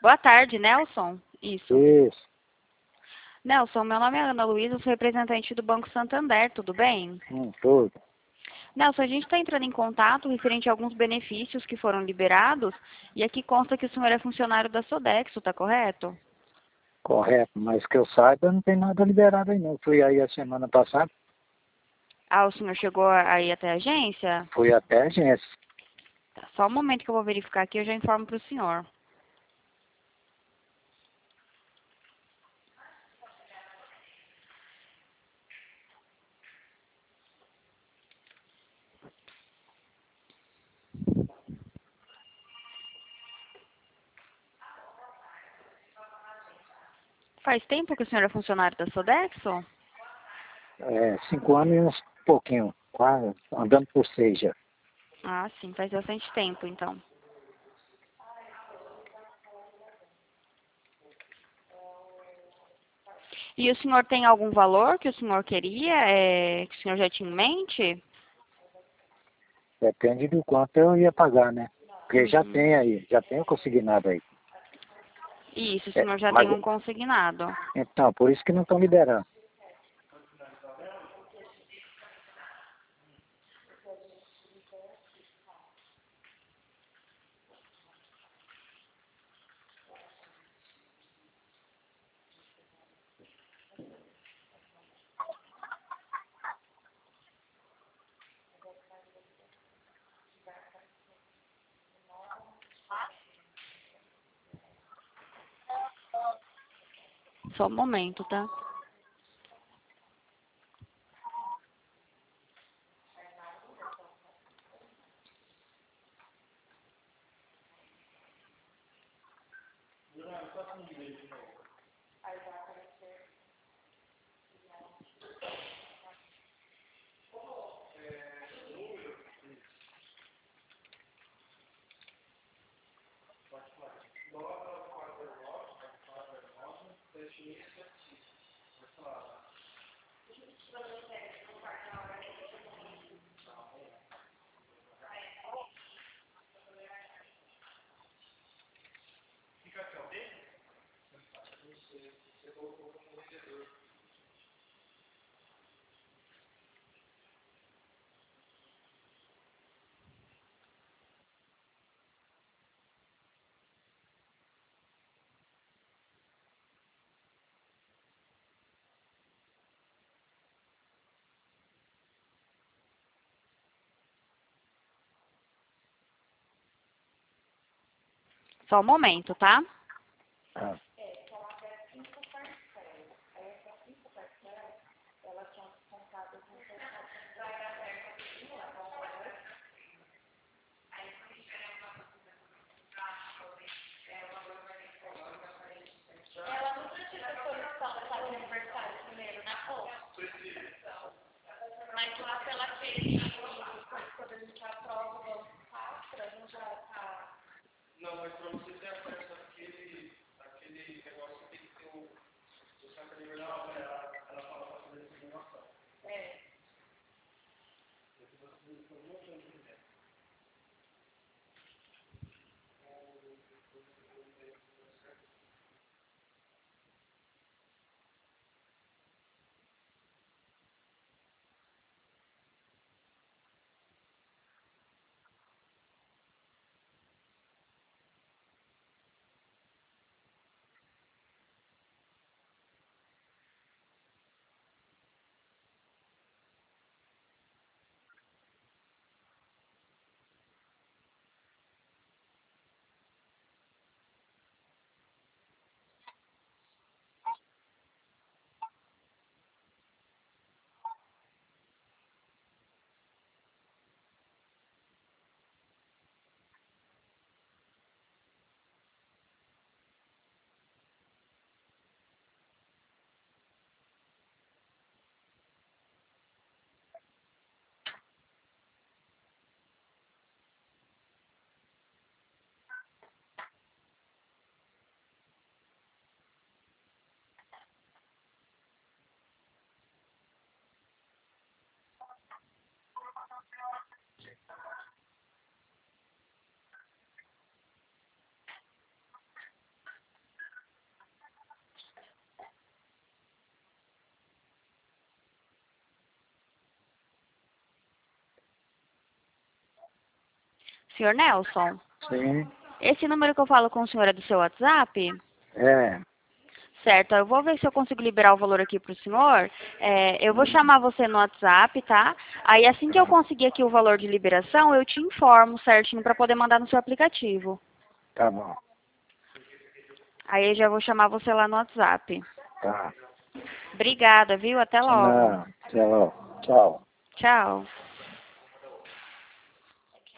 Boa tarde, Nelson. Isso. Isso, Nelson, meu nome é Ana Luísa, sou representante do Banco Santander, tudo bem? tudo. Nelson, a gente está entrando em contato referente a alguns benefícios que foram liberados e aqui consta que o senhor é funcionário da Sodexo, tá correto? Correto, mas que eu saiba, não tem nada liberado aí não. Fui aí a semana passada, Ah, o senhor chegou aí até a agência? fui até a agência. Tá, só um momento que eu vou verificar aqui e eu já informo para o senhor. Faz tempo que o senhor é funcionário da Sodexo? 5 anos e uns pouquinho, quase, andando por 6 já. Ah, sim, faz bastante tempo, então. E o senhor tem algum valor que o senhor queria, que o senhor já tinha em mente? Depende do quanto eu ia pagar, né? Porque já Uhum. tem aí, já tem o consignado aí. Isso, o senhor já tem Mas, um consignado. então, por isso que não estão liberando. Só um momento, tá? Só um momento, tá? Ah, Senhor Nelson, Sim. esse número que eu falo com o senhor é do seu WhatsApp? É. Certo, eu vou ver se eu consigo liberar o valor aqui para o senhor. Eu vou chamar você no WhatsApp, tá? Aí assim que eu conseguir aqui o valor de liberação, eu te informo certinho para poder mandar no seu aplicativo. Tá bom. Aí eu já vou chamar você lá no WhatsApp. Tá. Obrigada, viu? Até logo. Não, tchau. Tchau. Tchau.